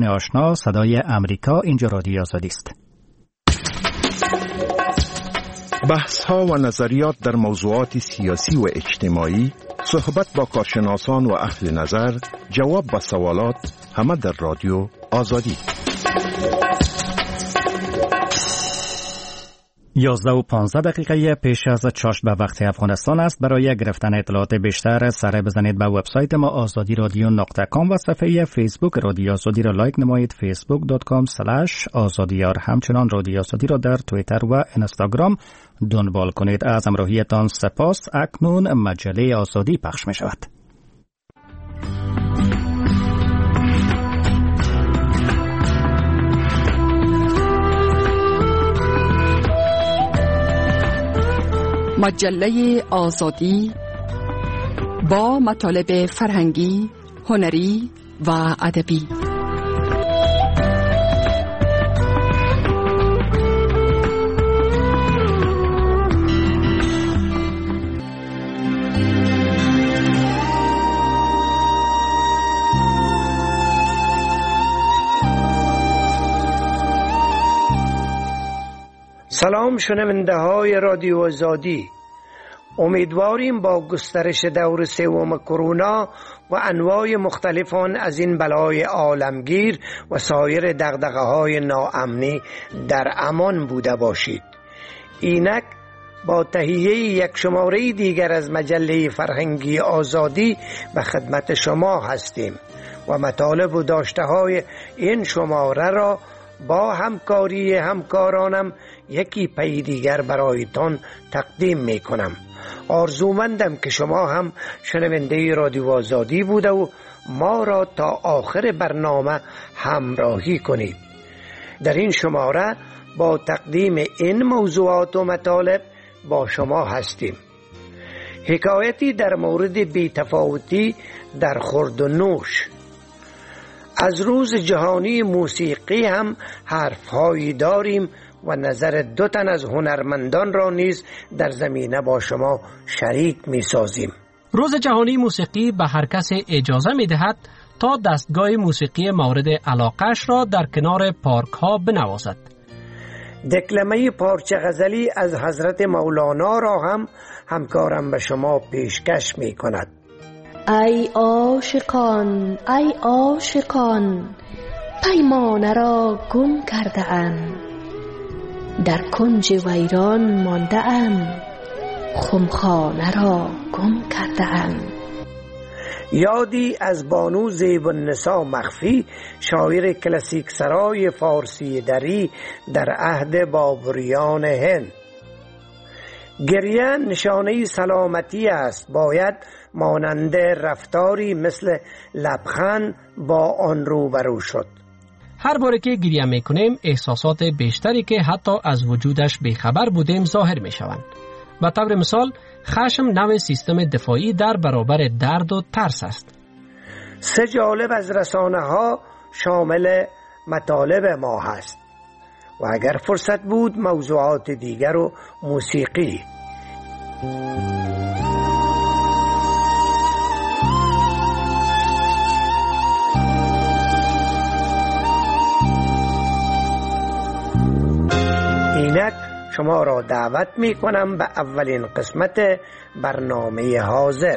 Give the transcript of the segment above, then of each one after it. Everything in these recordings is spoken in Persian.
شنوندگان آشنا، صدای امریکا، اینجا رادیو آزادی است. بحث ها و نظریات در موضوعات سیاسی و اجتماعی، صحبت با کارشناسان و اهل نظر، جواب به سوالات، همه در رادیو آزادی. 11:15 پیش از چاشت به وقت افغانستان است. برای گرفتن اطلاعات بیشتر سر بزنید به وبسایت ما azadiradyo.com و صفحه فیسبوک رادیو آزادی را لایک نمایید، facebook.com/azadiyar. همچنان رادیو آزادی را در توییتر و اینستاگرام دنبال کنید. از همراهیتان سپاس. اکنون مجله آزادی پخش می شود. مجله آزادی با مطالب فرهنگی، هنری و ادبی. سلام شنونده های رادیو آزادی. امیدواریم با گسترش دور سوم کرونا و انواع مختلف از این بلای عالمگیر و سایر دغدغه های ناامنی در امان بوده باشید. اینک با تهیه یک شماره دیگر از مجله فرهنگی آزادی به خدمت شما هستیم و مطالب و داشته های این شماره را با همکاری همکارانم یکی پی دیگر برایتان تقدیم می کنم. آرزومندم که شما هم شنونده رادیو آزادی بوده و ما را تا آخر برنامه همراهی کنید. در این شماره با تقدیم این موضوعات و مطالب با شما هستیم. حکایتی در مورد بی‌تفاوتی در خورد و نوش. از روز جهانی موسیقی هم حرف‌هایی داریم و نظر دو تن از هنرمندان را نیز در زمینه با شما شریک می سازیم. روز جهانی موسیقی به هر کس اجازه می دهد تا دستگاه موسیقی مورد علاقش را در کنار پارک ها بنوازد. دکلمه پارچه غزلی از حضرت مولانا را هم همکارم به شما پیشکش می کند. ای عاشقان، ای عاشقان، پیمانه را گم کرده ام، در کنج ویران مانده ام، خمخانه را گم کرده ام. یادی از بانو زیب النساء مخفی، شاعر کلاسیک سرای فارسی دری در عهد بابریان هند. گریه نشانه سلامتی است، باید مانند رفتاری مثل لبخند با آن روبرو شد. هر باره که گریه میکنیم احساسات بیشتری که حتی از وجودش بیخبر بودیم ظاهر میشوند. به طور مثال خشم نوع سیستم دفاعی در برابر درد و ترس است. سه جالب از رسانه ها شامل مطالب ما هست و اگر فرصت بود موضوعات دیگر و موسیقی. اینک شما را دعوت می کنم به اولین قسمت برنامه حاضر.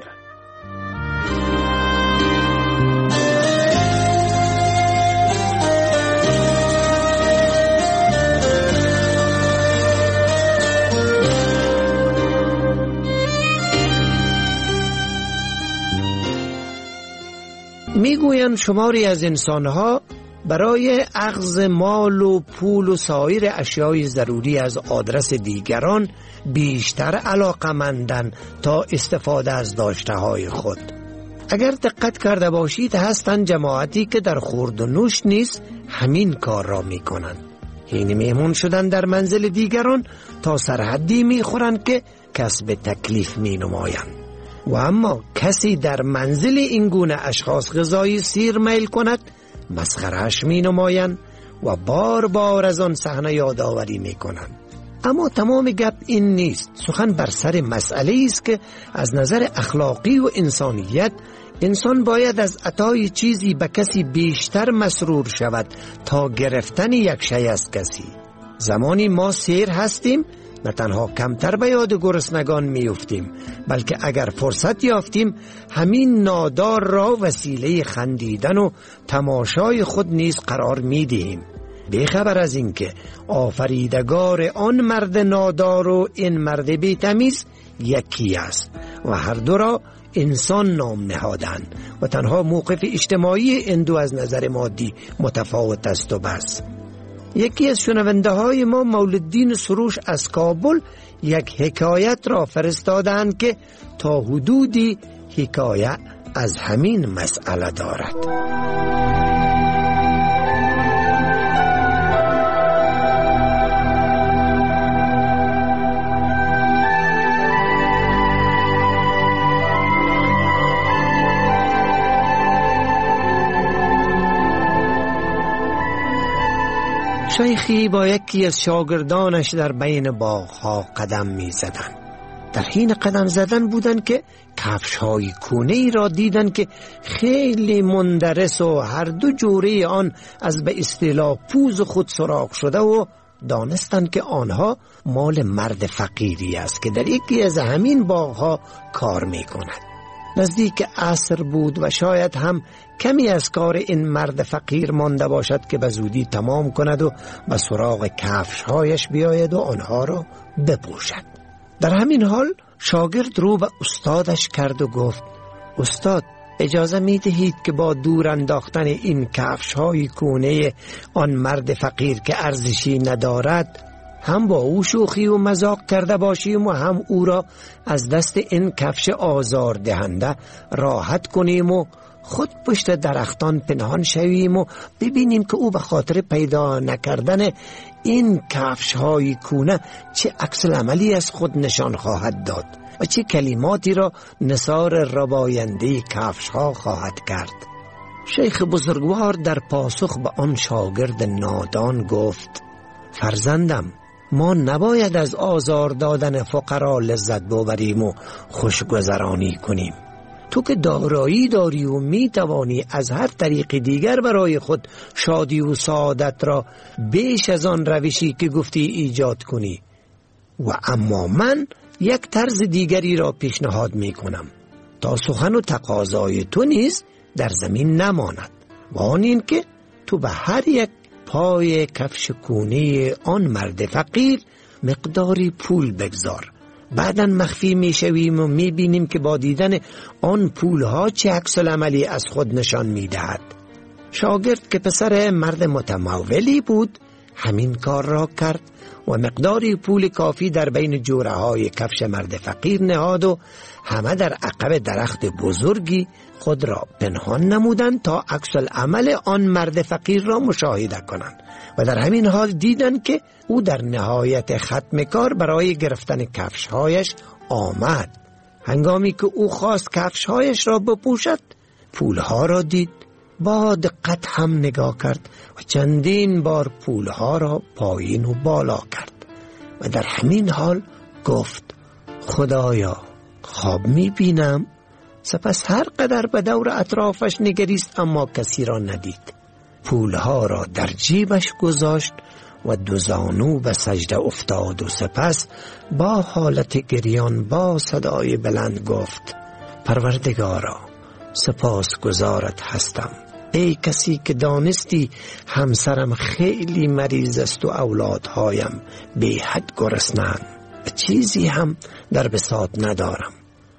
میگویند شماری از انسانها برای اخذ مال و پول و سایر اشیای ضروری از آدرس دیگران بیشتر علاقمندند تا استفاده از داشته‌های خود. اگر دقت کرده باشید هستند جماعتی که در خورد و نوش نیز همین کار را میکنند. یعنی مهمون شدن در منزل دیگران تا سرحدی میخورند که کسب تکلیف مینمایند. و اما کسی در منزل این گونه اشخاص غذایی سیر میل کند مسخره‌اش می‌نمایند و بار بار از آن صحنه یادآوری می‌کنند. اما تمام گپ این نیست. سخن بر سر مسئله است که از نظر اخلاقی و انسانیت انسان باید از عطای چیزی به کسی بیشتر مسرور شود تا گرفتن یک شی از کسی. زمانی ما سیر هستیم نه تنها کمتر به یاد گرسنگان میافتیم، بلکه اگر فرصت یافتیم همین نادار را وسیله خندیدن و تماشای خود نیز قرار میدهیم، بیخبر از اینکه آفریدگار آن مرد نادار و این مرد بی‌تمیز یکی است و هر دو را انسان نام نهادند و تنها موقف اجتماعی این دو از نظر مادی متفاوت است و بس. یکی از شنونده های ما مولدین سروش از کابل یک حکایت را فرستادند که تا حدودی حکایت از همین مسئله دارد. شیخی با یکی از شاگردانش در بین باغ‌ها قدم می زدن. در حین قدم زدن بودن که کفش‌های کونه‌ای را دیدن که خیلی مندرس و هر دو جوره آن از به اصطلاح پوز خود سراغ شده و دانستن که آنها مال مرد فقیری است که در یکی از همین باغ‌ها کار می کند. نزدیک عصر بود و شاید هم کمی از کار این مرد فقیر مانده باشد که به زودی تمام کند و به سراغ کفش‌هایش بیاید و آنها را بپوشد. در همین حال شاگرد رو به استادش کرد و گفت: استاد، اجازه می دهید که با دور انداختن این کفش‌های کونه آن مرد فقیر که ارزشی ندارد هم با او شوخی و مذاق کرده باشیم و هم او را از دست این کفش آزار دهنده راحت کنیم و خود پشت درختان پنهان شویم و ببینیم که او به خاطر پیدا نکردن این کفش های کونه چه عکس العملی از خود نشان خواهد داد و چه کلماتی را نثار رباینده کفش ها خواهد کرد. شیخ بزرگوار در پاسخ به آن شاگرد نادان گفت: فرزندم، ما نباید از آزار دادن فقرا لذت ببریم و خوشگذرانی کنیم. تو که دارایی داری و می توانی از هر طریق دیگر برای خود شادی و سعادت را بیش از آن روشی که گفتی ایجاد کنی. و اما من یک طرز دیگری را پیشنهاد می کنم تا سخن و تقاضای تو نیز در زمین نماند و آن این که تو به هر یک پای کفش کونه آن مرد فقیر مقداری پول بگذار. بعداً مخفی می شویم و می بینیم که با دیدن آن پولها چه عکس العملی از خود نشان می دهد. شاگرد که پسر مرد متمولی بود همین کار را کرد و مقداری پول کافی در بین جوره های کفش مرد فقیر نهاد و همه در عقب درخت بزرگی خود را پنهان نمودند تا عکس العمل آن مرد فقیر را مشاهده کنند و در همین حال دیدند که او در نهایت ختم کار برای گرفتن کفشهایش آمد. هنگامی که او خواست کفشهایش را بپوشد پولها را دید، با دقت هم نگاه کرد و چندین بار پولها را پایین و بالا کرد و در همین حال گفت: خدایا، خواب می بینم؟ سپس هر قدر به دور اطرافش نگریست اما کسی را ندید. پولها را در جیبش گذاشت و دو زانو به سجده افتاد و سپس با حالت گریان با صدای بلند گفت: پروردگارا، سپاس گزارت هستم. ای کسی که دانستی همسرم خیلی مریض است و اولادهایم بی حد گرسنه‌اند و چیزی هم در بساط ندارم.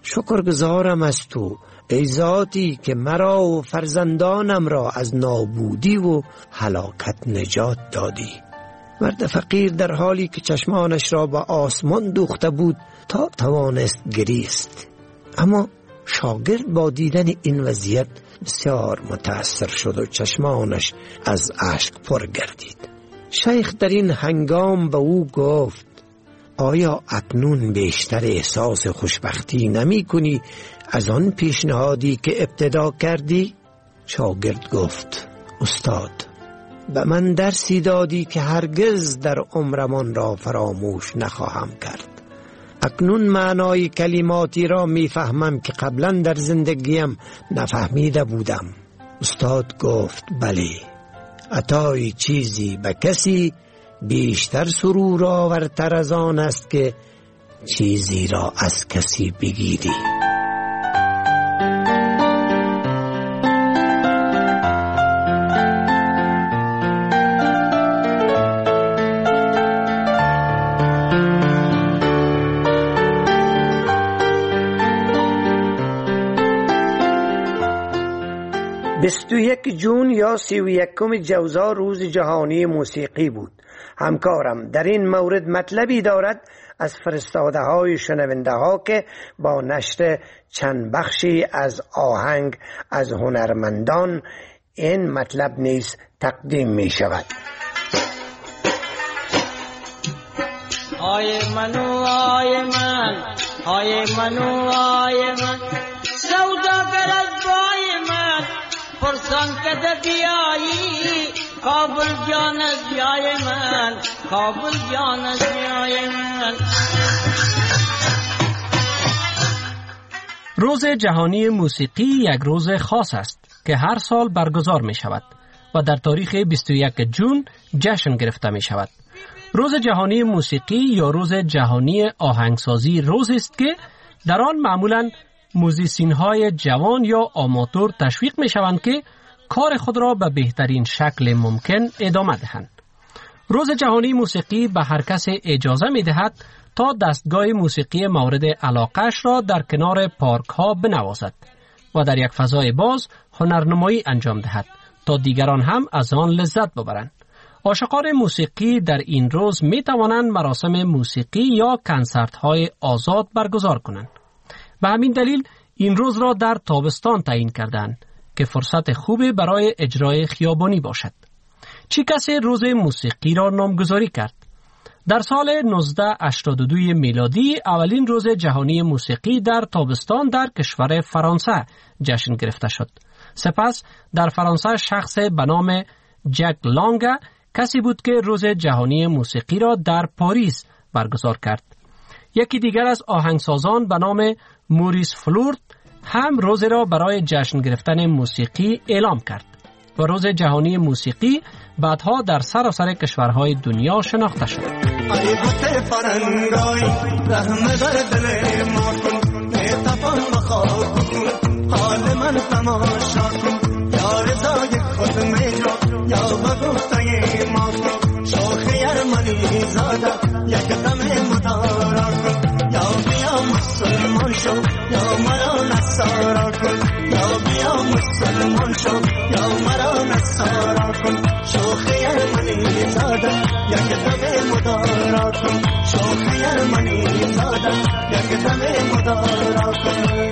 شکرگزارم از تو ای ذاتی که مرا و فرزندانم را از نابودی و هلاکت نجات دادی. مرد فقیر در حالی که چشمانش را به آسمان دوخته بود تا توانست گریست، اما شاگرد با دیدن این وضعیت بسیار متأثر شد و چشمانش از اشک پر گردید. شیخ در این هنگام به او گفت: آیا اکنون بیشتر احساس خوشبختی نمی کنی از آن پیشنهادی که ابتدا کردی؟ شاگرد گفت: استاد، به من درسی دادی که هرگز در عمرم آن را فراموش نخواهم کرد اکنون معنای کلماتی را میفهمم که قبلا در زندگیم نفهمیده بودم. استاد گفت بله، عطای چیزی به کسی بیشتر سرور آورتر از آن است که چیزی را از کسی بگیری. جون یا 31 جوزا روز جهانی موسیقی بود. همکارم در این مورد مطلبی دارد از فرستاده های شنونده ها که با نشر چند بخشی از آهنگ از هنرمندان این مطلب نیز تقدیم می شود. آی منو آی من، آی منو آی من، سوداگر از بای من، پرسان کده بیایی، کابل جان از جای من، کابل جان از جای من. روز جهانی موسیقی یک روز خاص است که هر سال برگزار می شود و در تاریخ 21 جون جشن گرفته می شود. روز جهانی موسیقی یا روز جهانی آهنگسازی روزی است که در آن معمولاً موزیسین های جوان یا آماتور تشویق می شوند که کار خود را به بهترین شکل ممکن ادامه دهند. روز جهانی موسیقی به هر کس اجازه می دهد تا دستگاه موسیقی مورد علاقه‌اش را در کنار پارک ها بنوازد و در یک فضای باز هنرنمایی انجام دهد تا دیگران هم از آن لذت ببرند. عاشقان موسیقی در این روز می توانند مراسم موسیقی یا کنسرت های آزاد برگزار کنند. به همین دلیل این روز را در تابستان تعیین کردند که فرصت خوبی برای اجرای خیابانی باشد. چه کسی روز موسیقی را نامگذاری کرد؟ در سال 1982 میلادی اولین روز جهانی موسیقی در تابستان در کشور فرانسه جشن گرفته شد. سپس در فرانسه شخص به نام جک لانگه کسی بود که روز جهانی موسیقی را در پاریس برگزار کرد. یکی دیگر از آهنگسازان به نام موریس فلورت هم روز را برای جشن گرفتن موسیقی اعلام کرد و روز جهانی موسیقی بعدها در سراسر کشورهای دنیا شناخته شد. ای بوته فرنگای رحم بر دل ما کن، اتفاق بخواب کن، حال من تماشا کن، یا رضای خود میرا یا بگفتای ما کن، شوخ یرمنی زاده یک دم مدارا کن، یا بیا مسلمان شو یا مرا نصارا کن، یا بیا مسلمان شو یا مرا نصارا کن، شوخ یرمنی زاده یک دم مدارا کن، شوخ یرمنی زاده یک دم مدارا کن.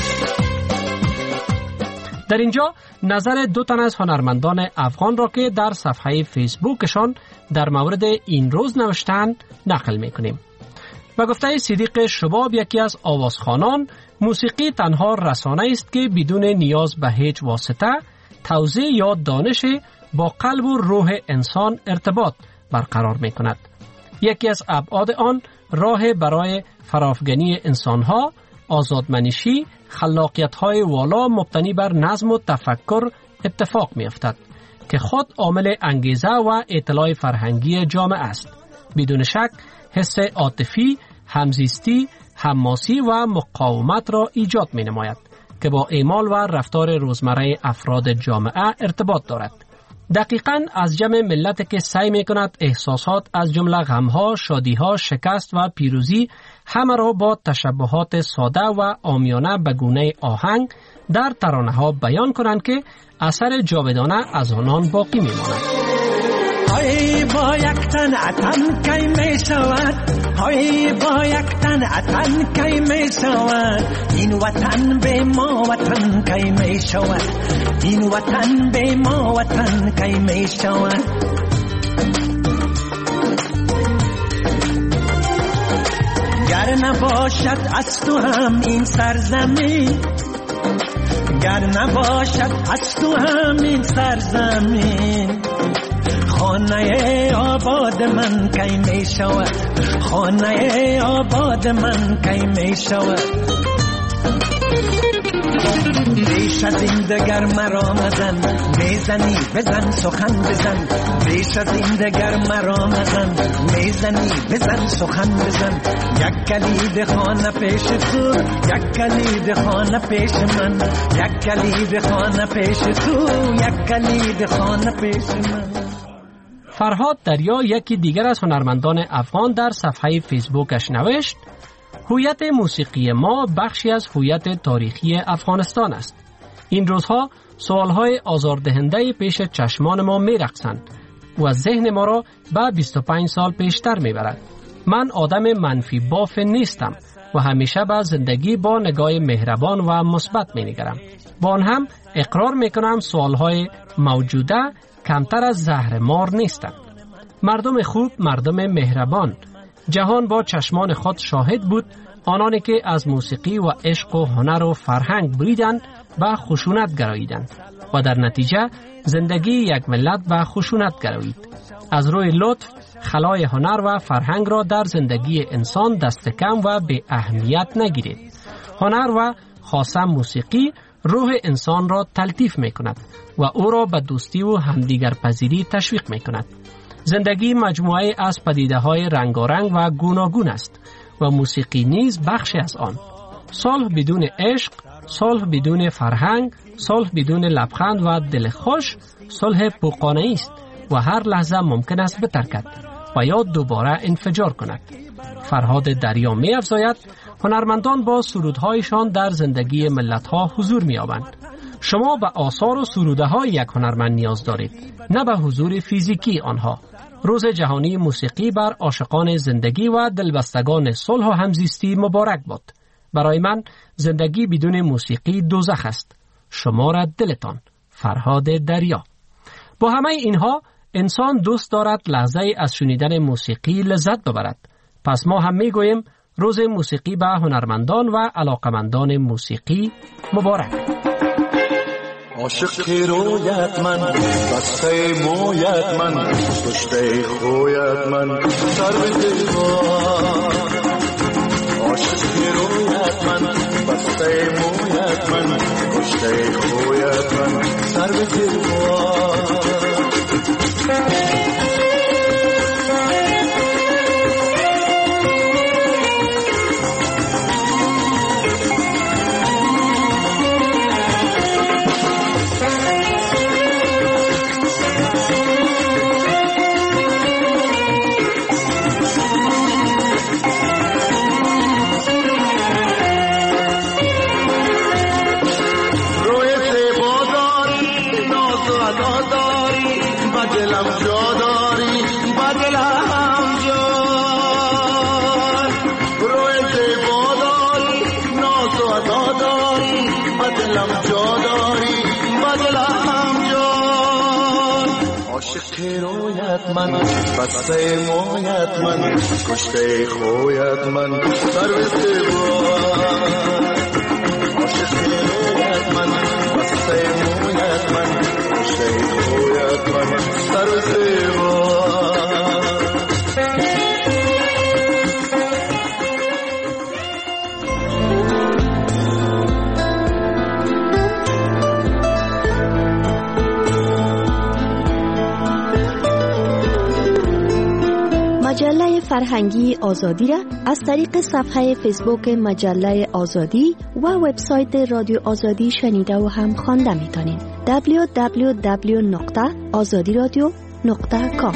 در اینجا نظر دو تن از هنرمندان افغان را که در صفحه فیسبوکشان در مورد این روز نوشتند نقل میکنیم. به گفته صدیق شباب، یکی از آوازخوانان، موسیقی تنها رسانه است که بدون نیاز به هیچ واسطه، توزیع یا دانش با قلب و روح انسان ارتباط برقرار می کند. یکی از ابعاد آن راه برای فرافگنی انسانها، آزادمنشی، خلاقیت‌های والا مبتنی بر نظم و تفکر اتفاق می‌افتد که خود عامل انگیزه و اطلاع فرهنگی جامعه است. بدون شک حس عاطفی، همزیستی، حماسی و مقاومت را ایجاد می‌نماید که با اعمال و رفتار روزمره افراد جامعه ارتباط دارد. دقیقاً از جمع ملت که سعی می‌کند احساسات از جمله غم‌ها، شادی‌ها، شکست و پیروزی همه را با تشبیهات ساده و عامیانه به گونه آهنگ در ترانه‌ها بیان کنند که اثر جاودانه از آنان باقی می‌ماند. های با یک تن اتن کی می شود، های با یک تن اتن کی می شود، این وطن به ما وطن کی می شود، این وطن به ما وطن کی می شود. گر نباشد از تو هم این سرزمین، گر نباشد از تو هم این سرزمین، خانه آباد من کی می شود خانه آباد من کی می شود بیش از این دگر مرا مزن میزنی بزن سخن بزن بیش از این دگر مرا مزن میزنی بزن سخن بزن یک کلید خانه پیش تو یک کلید خانه پیش من یک کلید خانه پیش تو یک کلید خانه پیش من. فرهاد دریا یکی دیگر از هنرمندان افغان در صفحه فیسبوکش نوشت هویت موسیقی ما بخشی از هویت تاریخی افغانستان است. این روزها سوالهای آزاردهنده پیش چشمان ما می‌رقصند و ذهن ما را به 25 سال پیشتر می‌برد. من آدم منفی باف نیستم و همیشه به زندگی با نگاه مهربان و مثبت می‌نگرم. با آن هم اقرار می‌کنم سوالهای موجوده کمتر از زهر مار نیستند. مردم خوب، مردم مهربان. جهان با چشمان خود شاهد بود آنانی که از موسیقی و عشق و هنر و فرهنگ بریدند به خشونت گراییدند و در نتیجه زندگی یک ملت به خشونت گرایید. از روی لطف خلای هنر و فرهنگ را در زندگی انسان دست کم و به اهمیت نگیرید. هنر و خاصه موسیقی روح انسان را تلطیف می کند و او را به دوستی و همدیگر پذیری تشویق می کند. زندگی مجموعه از پدیده‌های رنگارنگ و گوناگون است و موسیقی نیز بخشی از آن. صلح بدون عشق، صلح بدون فرهنگ، صلح بدون لبخند و دل خوش، صلح پوقانه است و هر لحظه ممکن است بترکد و یا دوباره انفجار کند. فرهاد دریا می افزاید هنرمندان با سرودهایشان در زندگی ملت‌ها حضور می‌یابند. شما به آثار و سروده‌های یک هنرمند نیاز دارید، نه به حضور فیزیکی آنها. روز جهانی موسیقی بر عاشقان زندگی و دلبستگان صلح و همزیستی مبارک باد. برای من زندگی بدون موسیقی دوزخ است. شما را دلتان. فرهاد دریا. با همه اینها انسان دوست دارد لحظه از شنیدن موسیقی لذت ببرد. پس ما هم میگوییم روز موسیقی به هنرمندان و علاقمندان موسیقی مبارک. عاشق رویت من بسته مویت من پشته خویت من سر به دیوار عاشق رویت من بسته مویت من پشته خویت من سر به دیوار من بسته مویت من کشته خویت من سر به دیوار عاشق رویت من بسته مویت من کشته خویت من سر به دیوار مجله فرهنگی آزادی را از طریق صفحه فیسبوک مجله آزادی و وبسایت رادیو آزادی شنیده و هم خوانده می‌تونید. www.azadiradio.com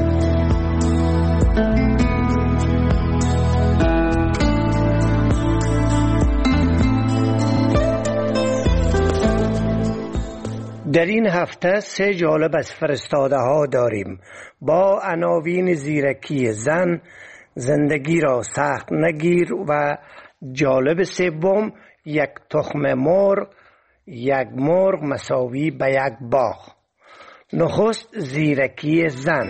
در این هفته 3 جالب از فرستاده ها داریم با عناوین زیرکی زن، زندگی را سخت نگیر و جالب سوم یک تخم مرغ، یک مرغ مساوی به یک باغ. نخست زیرکی زن.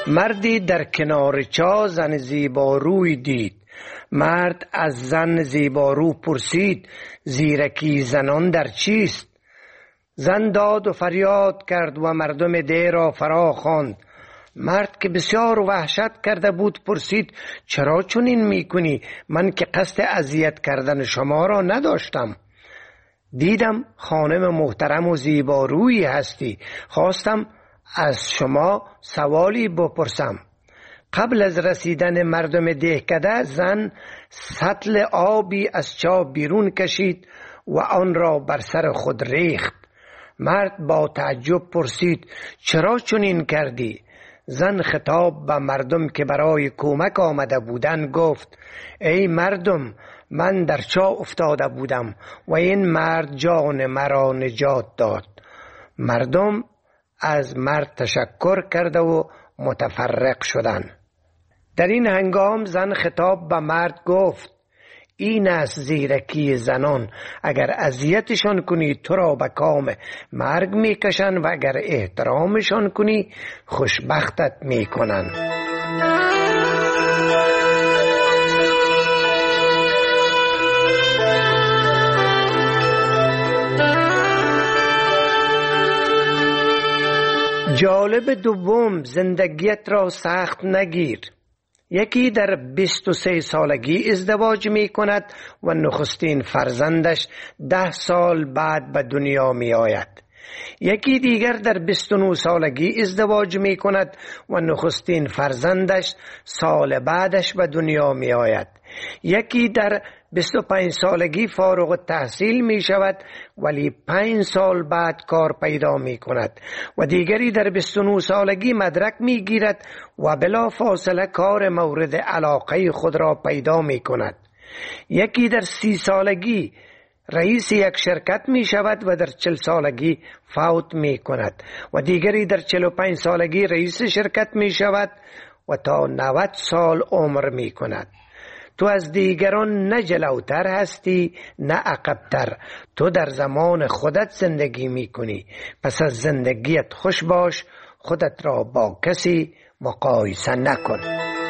مردی در کنار چاه زن زیباروی دید. مرد از زن زیبارو پرسید زیرکی زنان در چیست؟ زن داد و فریاد کرد و مردم ده را فرا خواند. مرد که بسیار وحشت کرده بود پرسید چرا چنین میکنی؟ من که قصد اذیت کردن شما را نداشتم. دیدم خانم محترم و زیبارویی هستی، خواستم از شما سوالی بپرسم. قبل از رسیدن مردم دهکده زن سطل آبی از چاه بیرون کشید و آن را بر سر خود ریخت. مرد با تعجب پرسید چرا چنین کردی؟ زن خطاب به مردم که برای کمک آمده بودند گفت ای مردم، من در چاه افتاده بودم و این مرد جان مرا نجات داد. مردم از مرد تشکر کرده و متفرق شدند. در این هنگام زن خطاب به مرد گفت این است زیرکی زنان، اگر اذیتشان کنی تو را به کام مرگ میکشن و اگر احترامشان کنی خوشبختت میکنن. جالب دوم، زندگیت را سخت نگیر. یکی در 23 سالگی ازدواج می کند و نخستین فرزندش 10 سال بعد به دنیا می آید. یکی دیگر در 29 سالگی ازدواج می کند و نخستین فرزندش سال بعدش به دنیا می آید. یکی در 25 سالگی فارغ التحصیل می شود ولی 5 سال بعد کار پیدا می کند و دیگری در 29 سالگی مدرک می گیرد و بلا فاصله کار مورد علاقه خود را پیدا می کند. یکی در 30 سالگی رئیس یک شرکت می شود و در 40 سالگی فوت می کند و دیگری در 45 سالگی رئیس شرکت می شود و تا 90 سال عمر می کند. تو از دیگران نه جلوتر هستی نه عقبتر. تو در زمان خودت زندگی می کنی، پس از زندگیت خوش باش، خودت را با کسی مقایسه نکن.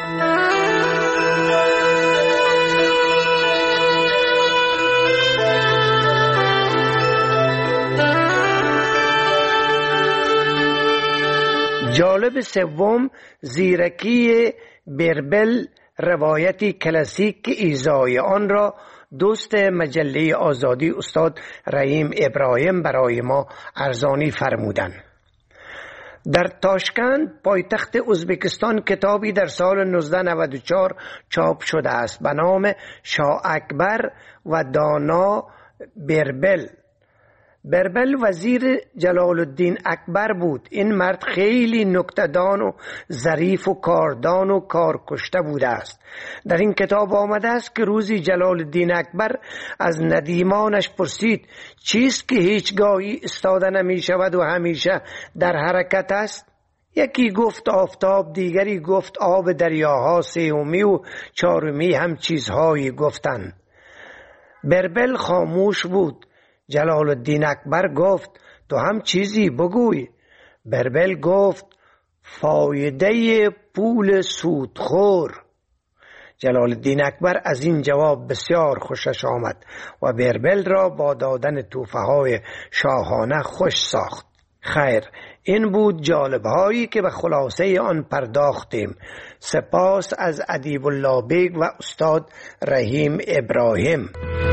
جالب سوم، زیرکی بربل، روایتی کلاسیک که ایزای آن را دوست مجله آزادی استاد رحیم ابراهیم برای ما ارزانی فرمودند. در تاشکند پایتخت ازبکستان کتابی در سال 1994 چاپ شده است به نام شاه اکبر و دانا بربل. بربل وزیر جلال الدین اکبر بود. این مرد خیلی نکته‌دان و ظریف و کاردان و کارکشته بوده است. در این کتاب آمده است که روزی جلال الدین اکبر از ندیمانش پرسید چیست که هیچگاهی استاده نمی شود و همیشه در حرکت است؟ یکی گفت آفتاب، دیگری گفت آب دریاها، سومی و چهارمی هم چیزهایی گفتند. بربل خاموش بود. جلال الدین اکبر گفت تو هم چیزی بگوی. بربل گفت فایده پول سودخور. جلال الدین اکبر از این جواب بسیار خوشش آمد و بربل را با دادن توفه های شاهانه خوش ساخت. خیر، این بود جالبهایی که به خلاصه آن پرداختیم. سپاس از ادیب الله بیگ و استاد رحیم ابراهیم.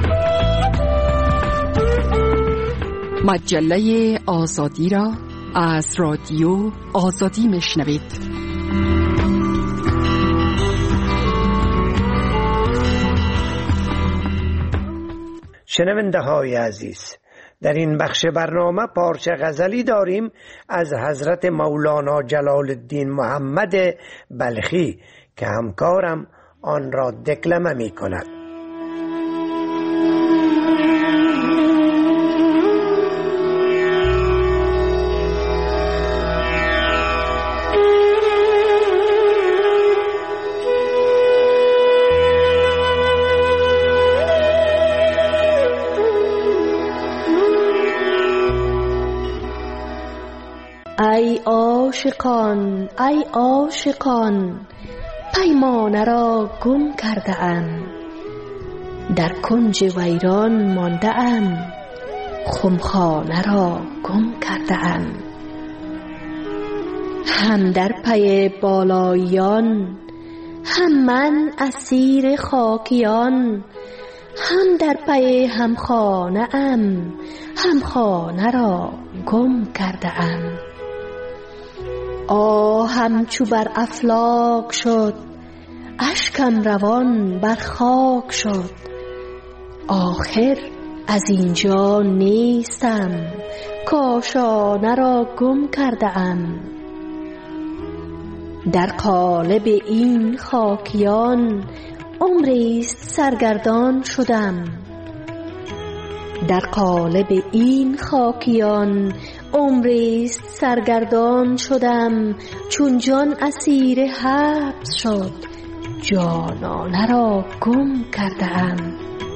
مجله آزادی را از رادیو آزادی میشنوید. شنونده های عزیز، در این بخش برنامه پارچه غزلی داریم از حضرت مولانا جلال الدین محمد بلخی که همکارم آن را دکلمه می کند. ای عاشقان ای عاشقان پیمانه را گم کرده ام، در کنج ویران مانده ام، خمخانه را گم کرده ام. هم در پی بالاییان، هم من اسیر خاکیان، هم در پی همخانه ام، همخانه را گم کرده ام. آهم چو بر افلاک شد، اشکم روان بر خاک شد، آخر از اینجا نیستم، کاشانه را گم کرده ام. در قالب این خاکیان عمریست سرگردان شدم، در قالب این خاکیان عمریست سرگردان شدم. چون جان اسیر حبس شد، جانانه را گم کرده ام.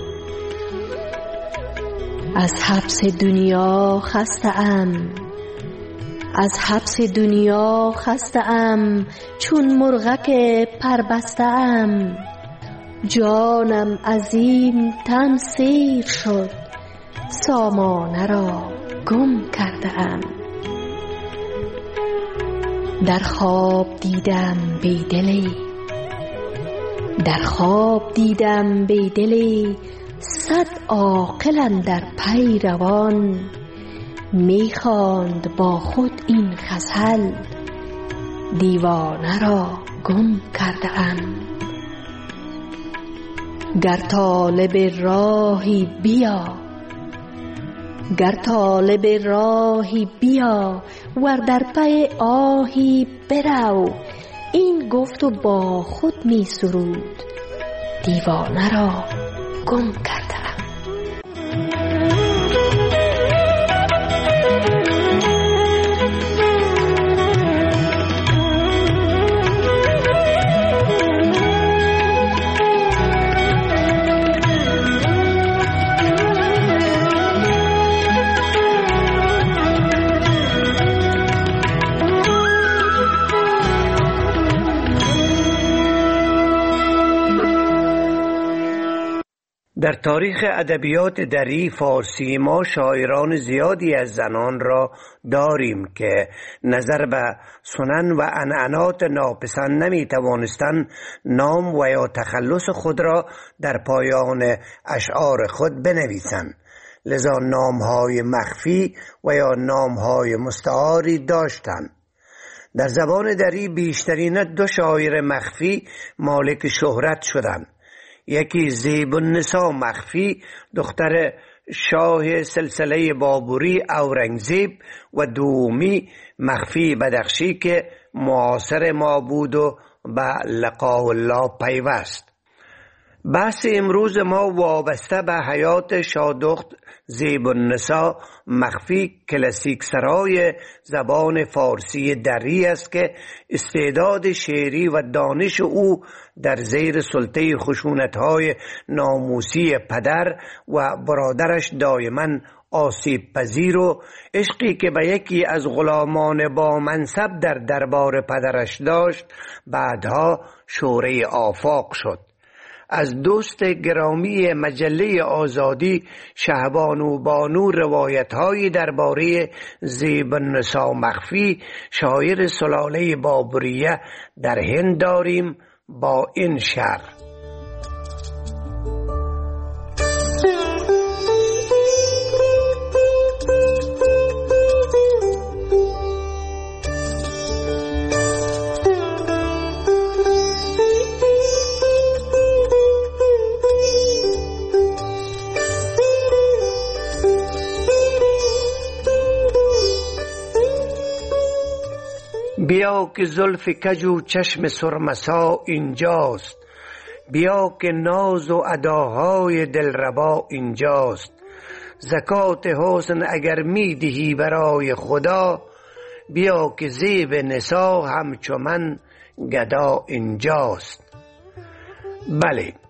از حبس دنیا خسته ام، از حبس دنیا خسته ام، چون مرغک پربسته ام. جانم از این تن سیر شد، سامانه را گم کرده ام. در خواب دیدم بیدلی، در خواب دیدم بیدلی، صد عاقل اندر پی روان. میخواند با خود این غزل، دیوانه را گم کرده ام. گر طالب راهی بیا، گر طالب راهی بیا، ور در پی آهی برو. این گفت و با خود می سرود، دیوانه را گم کرده ام. در تاریخ ادبیات دری فارسی ما شاعران زیادی از زنان را داریم که نظر به سنن و عنعنات ناپسند نمی توانستند نام و یا تخلص خود را در پایان اشعار خود بنویسند. لذا نامهای مخفی و یا نامهای مستعاری داشتند. در زبان دری بیشترین دو شاعر مخفی مالک شهرت شدند. یکی زیب النسا مخفی دختر شاه سلسله بابوری اورنگزیب و دومی مخفی بدخشی که معاصر ما بود و به لقاء الله پیوست. بحث امروز ما وابسته به حیات شادخت زیب النسا مخفی کلاسیک سرای زبان فارسی دری است که استعداد شعری و دانش او در زیر سلطه خشونت‌های ناموسی پدر و برادرش دائما آسیب پذیر و عشقی که به یکی از غلامان با منصب در دربار پدرش داشت بعدها شهره آفاق شد. از دوست گرامی مجله آزادی شهبانو بانو روایت‌هایی درباره زیب النسا مخفی شاعر سلاله بابریه در هند داریم با این شعر: بیا که زلف کج و چشم سرمسا اینجاست، بیا که ناز و اداهای دلربا اینجاست. زکات حسن اگر می دهی برای خدا، بیا که زیب نسا همچو من گدا اینجاست. بله،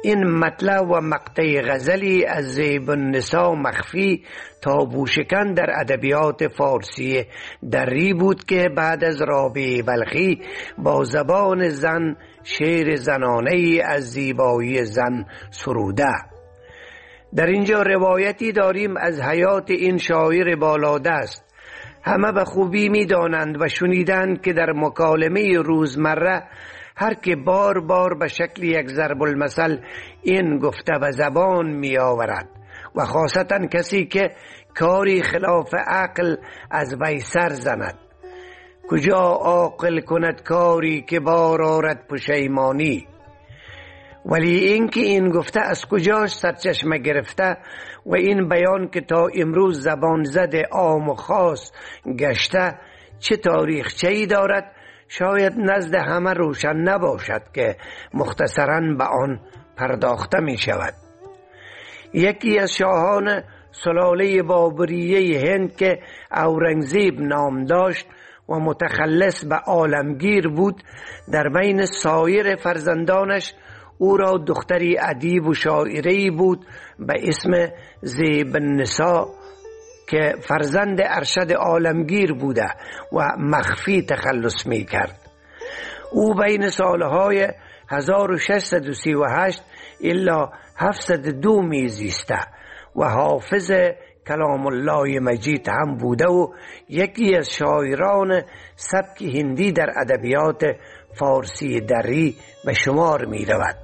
این مطلب و مقطع غزلی از زیب النساء مخفی تابوشکن در ادبیات فارسی دری بود که بعد از رابعه بلخی با زبان زن شعر زنانه‌ای از زیبایی زن سروده. در اینجا روایتی داریم از حیات این شاعر بالادست. همه به خوبی می دانند و شنیدند که در مکالمه روزمره هر که بار بار به شکل یک ضرب المثل این گفته به زبان می آورد و خاصتا کسی که کاری خلاف عقل از وی سر زند. کجا عاقل کند کاری که بار آرد پشیمانی. ولی این که این گفته از کجاش سرچشمه گرفته و این بیان که تا امروز زبان زده عام و خاص گشته چه تاریخچه‌ای دارد شاید نزد همه روشن نباشد که مختصراً به آن پرداخته می شود. یکی از شاهان سلاله بابریه هند که اورنگزیب نام داشت و متخلص به عالمگیر بود، در بین سایر فرزندانش او را دختری ادیب و شاعری بود به اسم زیب النساء که فرزند ارشد عالمگیر بوده و مخفی تخلص می کرد. او بین سالهای 1638 الا 702 می زیسته و حافظ کلام الله مجید هم بوده و یکی از شاعران سبک هندی در ادبیات فارسی دری به شمار می رود.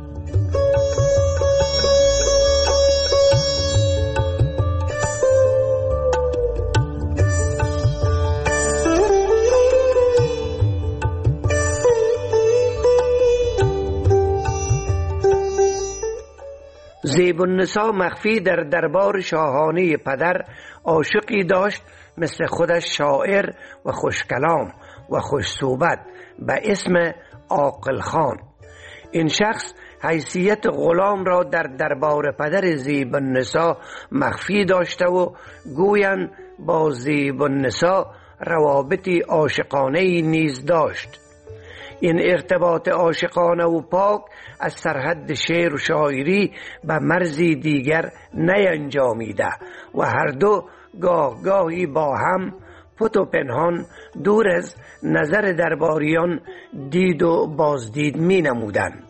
زیب النساء مخفی در دربار شاهانه پدر عاشقی داشت مثل خودش شاعر و خوشکلام و خوش صحبت به اسم عاقل خان. این شخص حیثیت غلام را در دربار پدر زیب النساء مخفی داشته و گویند با زیب النساء روابطی عاشقانه‌ای نیز داشت. این ارتباط عاشقانه و پاک از سرحد شعر و شاعری به مرزی دیگر نینجامیده و هر دو گاه گاهی با هم پت و پنهان دور از نظر درباریان دید و بازدید می نمودند.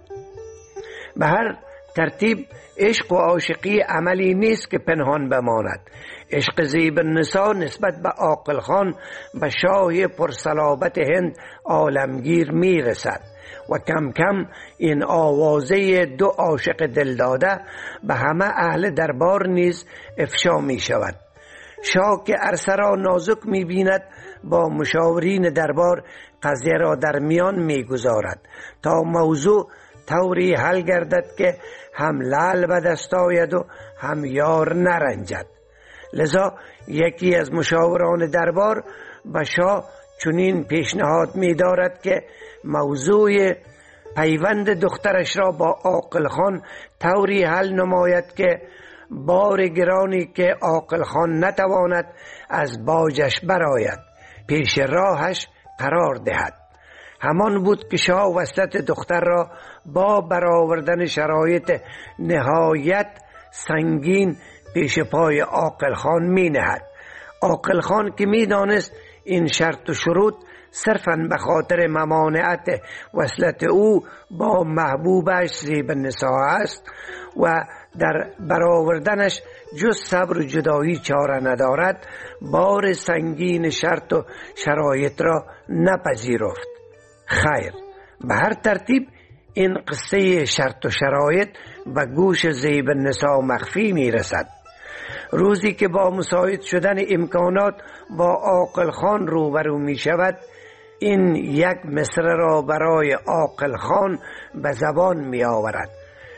به هر ترتیب عشق و عاشقی عملی نیست که پنهان بماند. عشق زیب النساء نسبت به عاقل خان به شاه پرصلابت هند عالمگیر می رسد و کم کم این آوازه دو عاشق دلداده به همه اهل دربار نیز افشا می شود. شاه که عرصه را نازک می بیند با مشاورین دربار قضیه را در میان می گذارد تا موضوع طوری حل گردد که هم لعل به دست آید و هم یار نرنجد. لذا یکی از مشاوران دربار به شاه چنین پیشنهاد می دارد که موضوع پیوند دخترش را با عاقل خان طوری حل نماید که بار گرانی که عاقل خان نتواند از باجش برآید پیش راهش قرار دهد. همان بود که شاه وصلت دختر را با برآوردن شرایط نهایت سنگین پیش پای عاقل خان می نهد. عاقل خان که می دانست این شرط و شروط صرفاً به خاطر ممانعت وصلت او با محبوبش زیب النساء است و در برآوردنش جز صبر و جدایی چاره ندارد، بار سنگین شرط و شرایط را نپذیرفت. خیر، به هر ترتیب این قصه شرط و شرایط به گوش زیب النساء مخفی می رسد. روزی که با مساعد شدن امکانات با عاقل خان روبرو می شود، این یک مصرع را برای عاقل خان به زبان می آورد.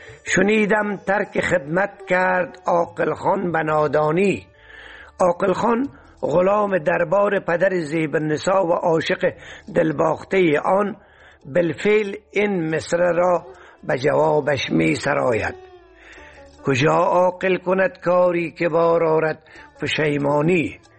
شنیدم ترک خدمت کرد عاقل خان به نادانی. عاقل خان غلام دربار پدر زیب النساء و عاشق دلباخته آن بالفعل این مصرع را به جوابش می سراید: کجا عاقل کند کاری که بار آرد پشیمانی.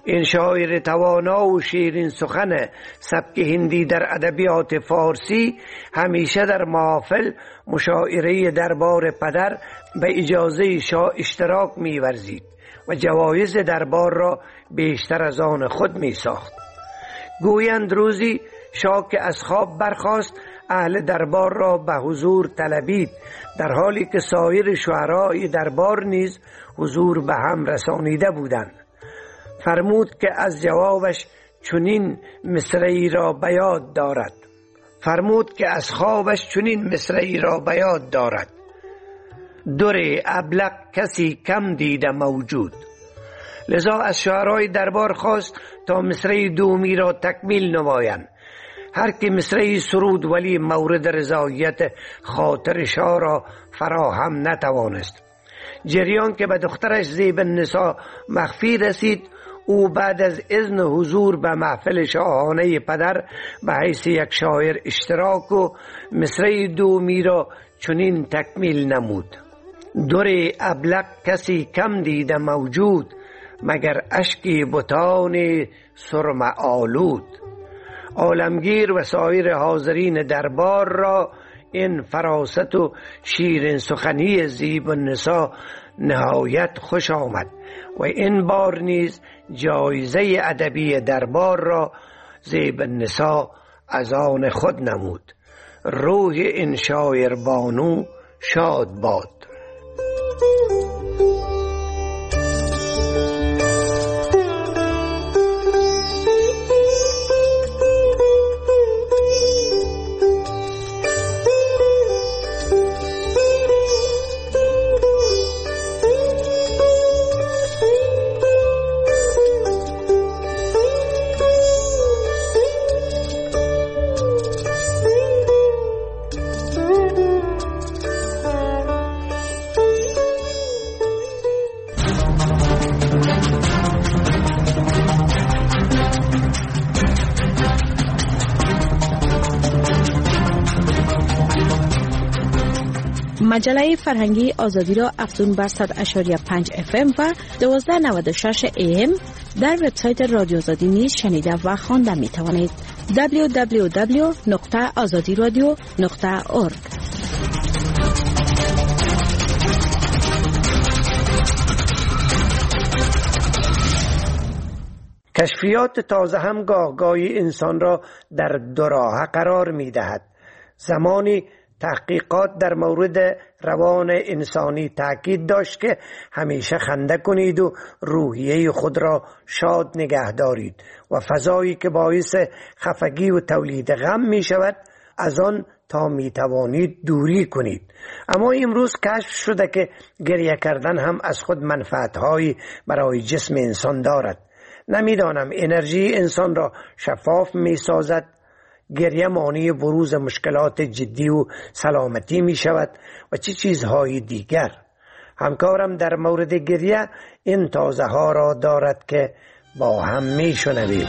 این شاعر توانا و شیرین سخن سبک هندی در ادبیات فارسی همیشه در محافل مشاعره دربار پدر به اجازه شاه اشتراک می‌ورزید و جوایز دربار را بیشتر از آن خود می‌ساخت. گویند روزی شاه که از خواب برخاست اهل دربار را به حضور طلبید، در حالی که سایر شعرای دربار نیز حضور به هم رسانیده بودند. فرمود که از جوابش چنین مصرعی را به یاد دارد. فرمود که از خوابش چنین مصرعی را به یاد دارد: در ابلق کسی کم دیده موجود. لذا از شعرای دربار خواست تا مصرعی دومی را تکمیل نمایند. هر که مصرعی سرود ولی مورد رضایت خاطر شاه را فراهم نتوانست. جریان که به دخترش زیب النساء مخفی رسید، او بعد از اذن حضور به محفل شاهانه پدر به حیث یک شاعر اشتراک و مصرعی دومی را چنین تکمیل نمود: در ابلق کسی کم دیده موجود، مگر اشکی بتان سرم آلود. عالمگیر و سایر حاضرین دربار را این فراست و شیرین سخنی زیب النساء نهایت خوش آمد و این بار نیز جایزه ادبی دربار را زیب النساء از آن خود نمود. روح این شاعر بانو شاد باد. مجله فرهنگی آزادی را افزون بر 100.5 FM و 1296 AM در وبسایت رادیو آزادی نیز شنیده و خوانده می توانید. www.azadiradio.org. کشفیات تازه هم گاهی انسان را در دو راه قرار می دهد. زمانی تحقیقات در مورد روان انسانی تاکید داشت که همیشه خنده کنید و روحیه خود را شاد نگه دارید و فضایی که باعث خفگی و تولید غم می شود از آن تا می توانید دوری کنید. اما امروز کشف شده که گریه کردن هم از خود منفعت‌هایی برای جسم انسان دارد. نمیدانم انرژی انسان را شفاف می سازد. گریه مانع بروز مشکلات جدی و سلامتی می شود و چه چیزهای دیگر. همکارم در مورد گریه این تازه ها را دارد که با هم می شنویم.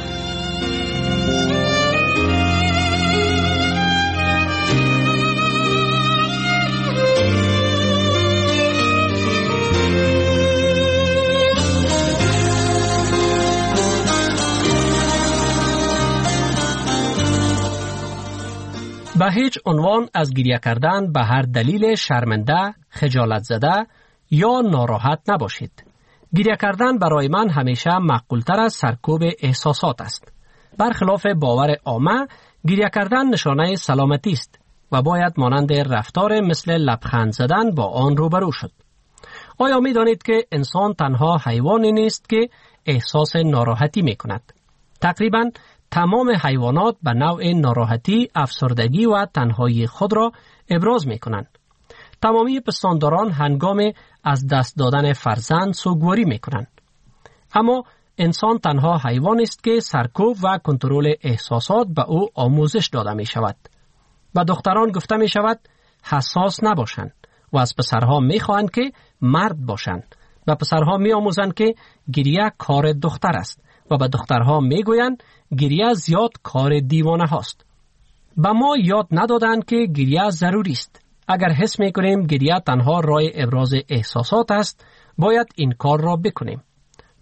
به هیچ عنوان از گریه کردن به هر دلیل شرمنده، خجالت زده یا ناراحت نباشید. گریه کردن برای من همیشه معقولتر از سرکوب احساسات است. برخلاف باور عامه، گریه کردن نشانه سلامتی است و باید مانند رفتار مثل لبخند زدن با آن روبرو شد. آیا می دانید که انسان تنها حیوانی نیست که احساس ناراحتی می کند؟ تقریباً تمام حیوانات به نوع ناراحتی، افسردگی و تنهایی خود را ابراز می کنند. تمامی پستانداران هنگام از دست دادن فرزند سوگواری می کنند. اما انسان تنها حیوان است که سرکوب و کنترل احساسات به او آموزش داده می شود. به دختران گفته می شود حساس نباشند و از پسرها می خواهند که مرد باشند. و پسرها می آموزند که گریه کار دختر است و به دخترها می گویند گریه زیاد کار دیوانه هاست. به ما یاد ندادند که گریه ضروری است. اگر حس می کنیم گریه تنها راه ابراز احساسات است، باید این کار را بکنیم.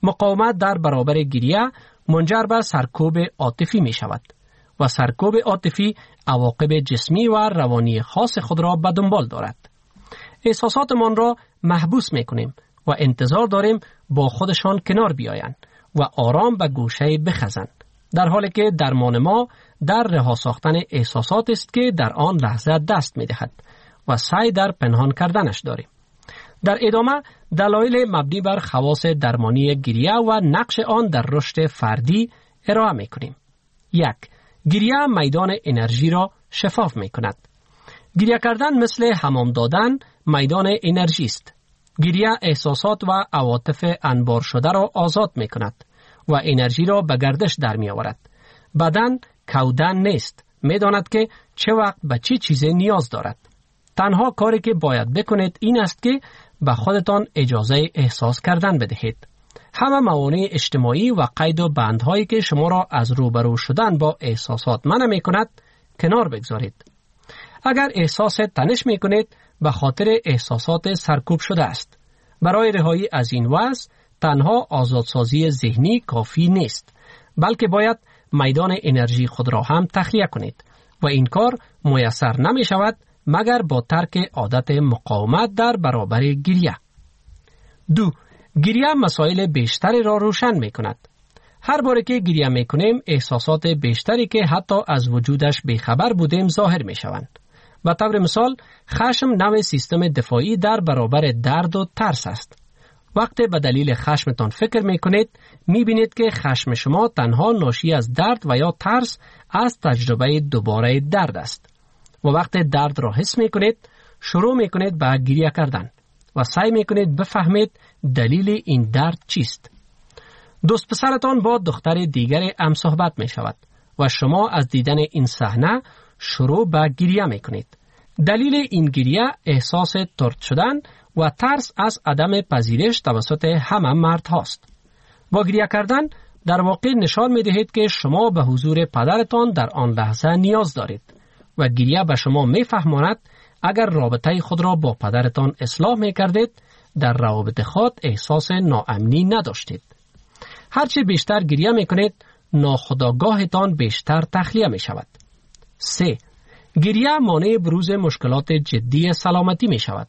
مقاومت در برابر گریه منجر به سرکوب عاطفی می شود و سرکوب عاطفی عواقب جسمی و روانی خاص خود را به دنبال دارد. احساساتمان را محبوس می کنیم و انتظار داریم با خودشان کنار بیایند و آرام به گوشه بخزند، در حالی که درمان ما در رها ساختن احساسات است که در آن لحظه دست می دهد و سعی در پنهان کردنش داریم. در ادامه دلایل مبنی بر خواص درمانی گریه و نقش آن در رشد فردی ارائه می کنیم. 1. گریه میدان انرژی را شفاف می کند. گریه کردن مثل حمام دادن میدان انرژی است. گریه احساسات و عواطف انبار شده را آزاد می کند و انرژی را به گردش در می آورد. بدن کودن نیست، می داند که چه وقت به چه چیزی نیاز دارد. تنها کاری که باید بکنید این است که به خودتان اجازه احساس کردن بدهید. همه موانع اجتماعی و قید و بندهایی که شما را از روبرو شدن با احساسات منع می کند کنار بگذارید. اگر احساس تنش می کنید به خاطر احساسات سرکوب شده است. برای رهایی از این وضع تنها آزادسازی ذهنی کافی نیست، بلکه باید میدان انرژی خود را هم تخلیه کنید و این کار میسر نمی شود مگر با ترک عادت مقاومت در برابر گریه. 2. گریه مسائل بیشتری را روشن می کند. هر بار که گریه می کنیم احساسات بیشتری که حتی از وجودش بیخبر بودیم ظاهر می شوند. به طور مثال خشم نوع سیستم دفاعی در برابر درد و ترس است. وقتی به دلیل خشمتان فکر می کنید می بینید که خشم شما تنها ناشی از درد و یا ترس از تجربه دوباره درد است. و وقتی درد را حس می کنید شروع می کنید به گریه کردن و سعی می کنید بفهمید دلیل این درد چیست. دوست پسرتان با دختر دیگر هم صحبت می شود و شما از دیدن این صحنه شروع به گریه می کنید. دلیل این گریه احساس طرد شدن و ترس از عدم پذیرش توسط همه مرد هاست. با گریه کردن در واقع نشان می دهید که شما به حضور پدرتان در آن لحظه نیاز دارید و گریه به شما می فهماند اگر رابطه خود را با پدرتان اصلاح می کردید در روابط خود احساس ناامنی نداشتید. هرچی بیشتر گریه می کنید ناخودآگاهتان بیشتر تخلیه می شود. 3. گریه مانع بروز مشکلات جدی سلامتی می شود.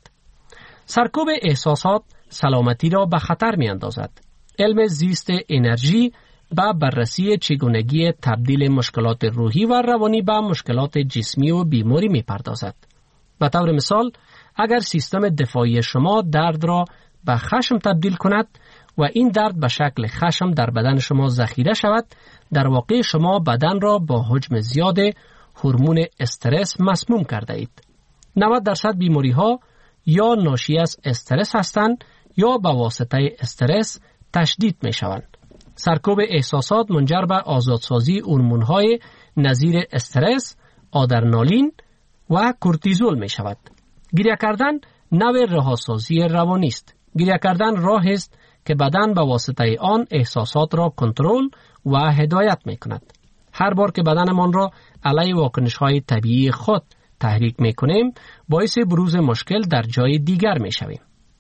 سرکوب احساسات سلامتی را به خطر می اندازد. علم زیست انرژی با بررسی چگونگی تبدیل مشکلات روحی و روانی به مشکلات جسمی و بیماری می پردازد. به طور مثال اگر سیستم دفاعی شما درد را به خشم تبدیل کند و این درد به شکل خشم در بدن شما ذخیره شود، در واقع شما بدن را با حجم زیاد هورمون استرس مسموم کرده اید. 90% بیماری ها یا ناشی از استرس هستند یا به واسطه استرس تشدید می شوند. سرکوب احساسات منجر به آزادسازی هورمون‌های نظیر استرس، آدرنالین و کورتیزول می شود. گریه کردن نوع رهاسازی روانی است. گریه کردن راه است که بدن به واسطه آن احساسات را کنترل و هدایت می کند. هر بار که بدنمان را علیه واکنش‌های طبیعی خود تحریک می کنیم، باعث بروز مشکل در جای دیگر می شویم.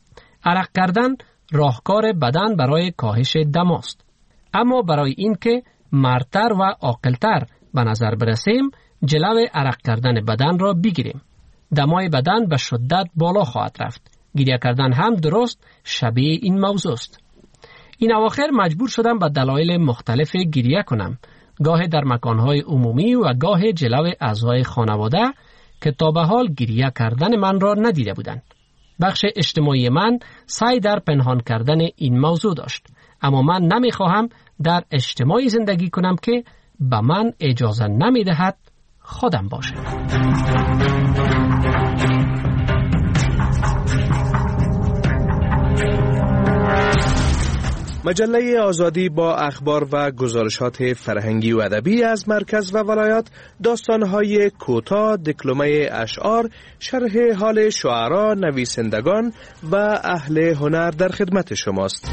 عرق کردن راهکار بدن برای کاهش دم است. اما برای این که مردتر و عاقل‌تر به نظر برسیم، جلو عرق کردن بدن را بگیریم. دمای بدن به شدت بالا خواهد رفت. گریه کردن هم درست شبیه این موضوع است. این اواخر مجبور شدم به دلایل مختلف گریه کنم، گاه در مکانهای عمومی و گاه جلو اعضای خانواده که تا به حال گریه کردن من را ندیده بودند. بخش اجتماعی من سعی در پنهان کردن این موضوع داشت، اما من نمیخواهم در اجتماعی زندگی کنم که به من اجازه نمیدهد خودم باشم. مجله آزادی با اخبار و گزارشات فرهنگی و ادبی از مرکز و ولایات، داستان‌های کوتاه، دکلمه اشعار، شرح حال شعرا، نویسندگان و اهل هنر در خدمت شماست.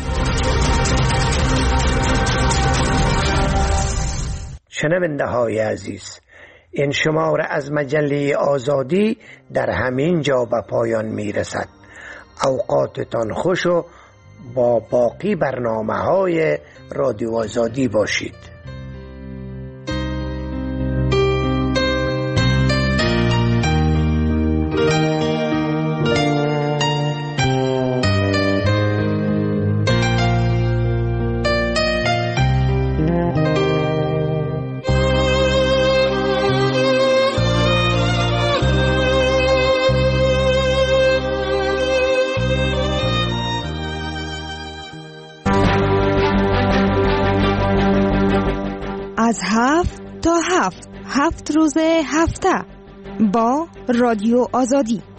شنونده‌های عزیز، این شماره از مجله آزادی در همین جا به پایان میرسد. اوقاتتان خوش و با باقی برنامه‌های رادیو آزادی باشید. از 7 تا 7 روز هفته با رادیو آزادی.